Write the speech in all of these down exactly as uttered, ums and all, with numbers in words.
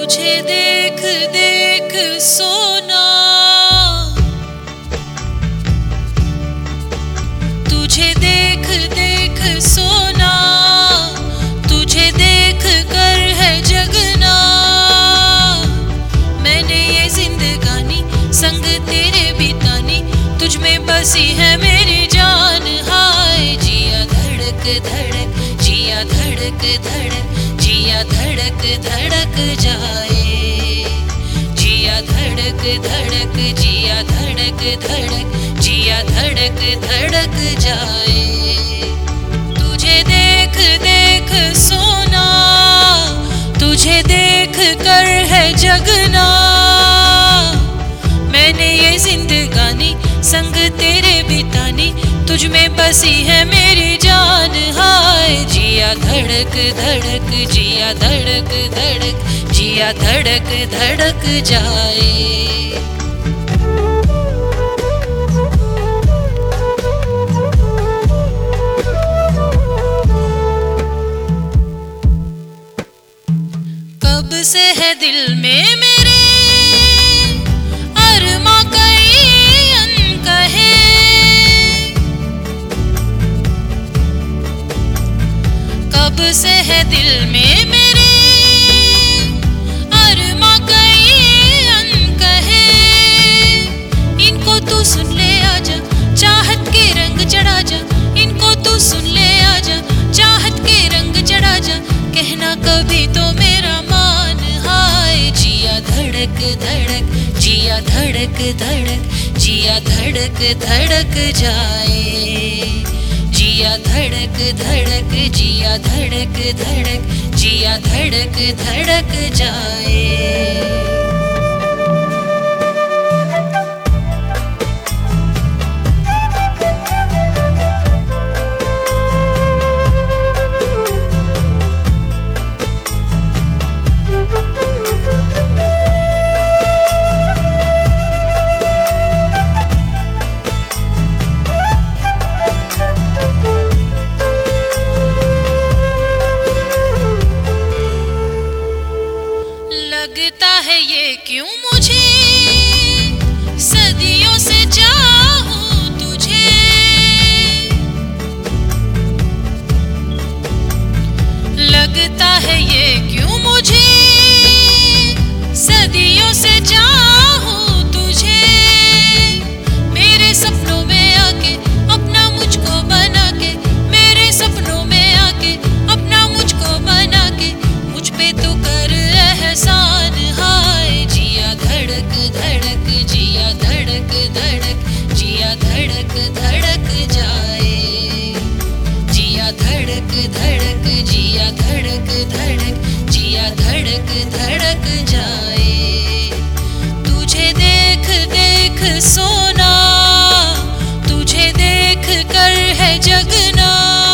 तुझे देख देख सोना, तुझे देख देख सोना, तुझे देख कर है जगना। मैंने ये जिंदगानी संग तेरे बितानी, तुझ में बसी है मेरी जान। हाय जिया धड़क धड़क, जिया धड़क धड़क, जिया धड़क धड़क जाए। जिया धड़क धड़क, जिया धड़क धड़क, जिया धड़क धड़क जाए। तुझे देख देख सोना, तुझे देख कर है जगना। मैंने ये जिंदगानी संग तेरे बितानी, तुझ में बसी है मेरी जान। हाय जिया धड़क धड़क, जिया धड़क धड़क, जिया धड़क धड़क जाए। कब से है दिल में मेरे अरमा कई अनकहे, कब से है दिल में मेरे अरमा कई अनकहे। इनको तू सुन ले आजा, चाहत के रंग चढ़ा जा। इनको तू सुन ले आजा, चाहत के रंग चढ़ा जा। कहना कभी तो मेरा मान। हाय जिया धड़क धड़क, जिया धड़क धड़क, जिया धड़क धड़क जाए। जिया धड़क धड़क, जिया धड़क धड़क, जिया धड़क धड़क जाए। लगता है ये क्यों मुझे सदियों से चाहूं तुझे। लगता है ये क्यों मुझे सदियों से चाहूं तुझे। मेरे सपनों में आके अपना मुझको बना के, मेरे सपनों में आके अपना मुझको बना के, मुझ पे तो कर एहसान। हाय जिया धड़क धड़क, जिया धड़क धड़क, जिया धड़क धड़क जाए। जिया धड़क धड़क, जिया धड़क धड़क, जिया धड़क धड़क जाए। तुझे देख देख सोना, तुझे देख कर है जगना।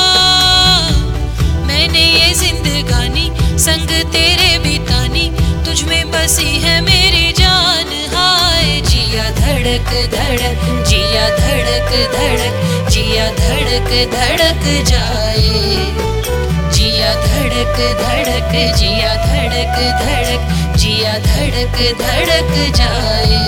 मैंने ये जिंदगानी संग तेरे बितानी, तुझ में बसी है मेरी जान। हाय जिया धड़क धड़क, जिया धड़क धड़क, जिया धड़क धड़क जाए। जिया धड़क धड़क, जिया धड़क धड़क, जिया धड़क धड़क जाए।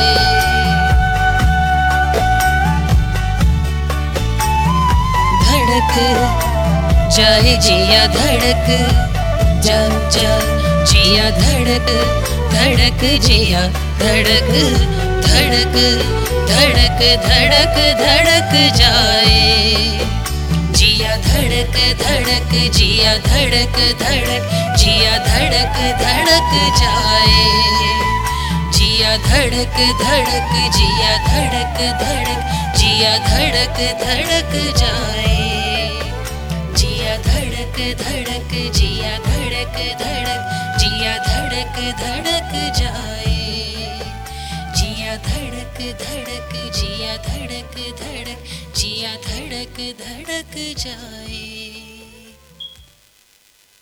धड़क जाए, जिया धड़क जा जा, जिया धड़क धड़क, जिया धड़क धड़क धड़क धड़क धड़क जाए। जिया धड़क धड़क, जिया धड़क धड़क, जिया धड़क धड़क जाए। जिया धड़क धड़क, जिया धड़क धड़क, जिया धड़क धड़क जाए। जिया धड़क धड़क, जिया धड़क धड़क, जिया धड़क धड़क जाए। जिया धड़क धड़क, जिया धड़क धड़क, जिया धड़क धड़क जाए।